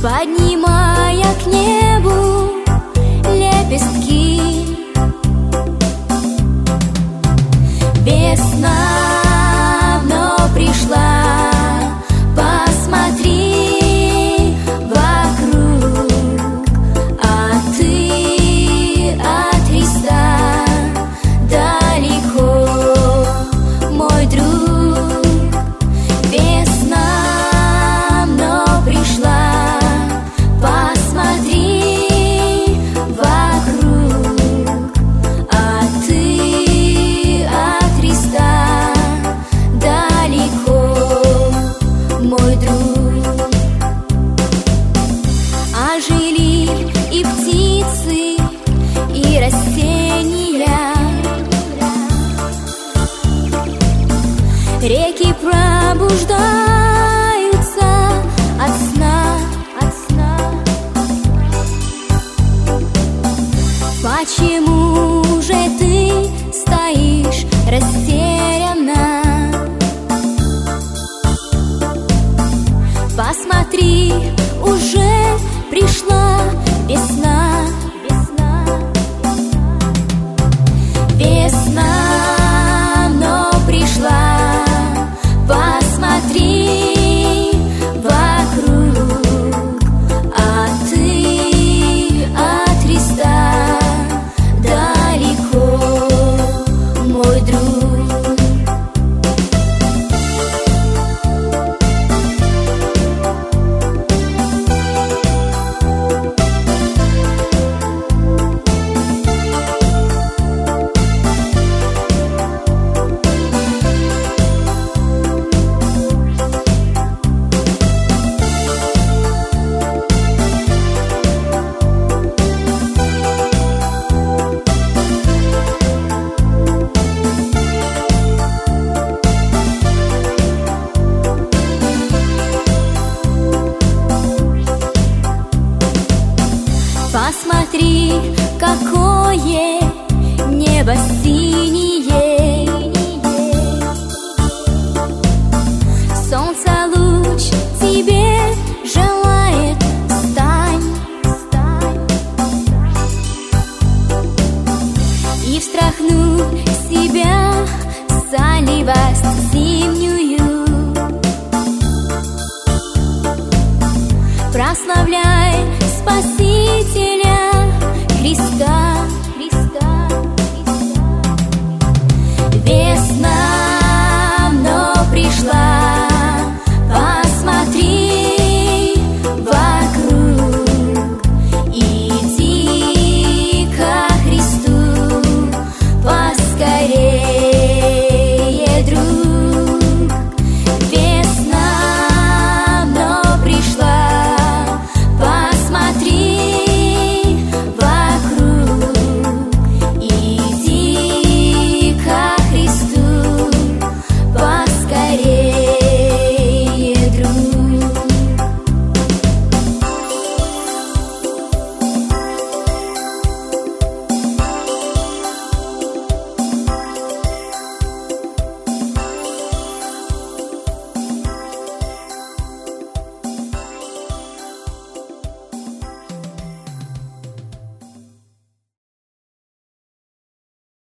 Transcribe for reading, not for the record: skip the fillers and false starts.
поднимая к небу лепестки. Весна вновь пришла, посмотри вокруг, а ты от Христа далеко, мой друг. Весна вновь пришла, посмотри вокруг, а ты от Христа далеко, мой друг. Ожили и птицы, и растения, реки пробуждаются от сна. Почему же ты стоишь растерянно? Посмотри, уже пришла весна. Весна вновь пришла, посмотри вокруг, а ты от Христа далеко, мой друг. Посмотри, какое небо синее, солнце луч тебе желает, встань и встряхнуть себя сонливость зимнюю. Прославляй Спасителя Христа.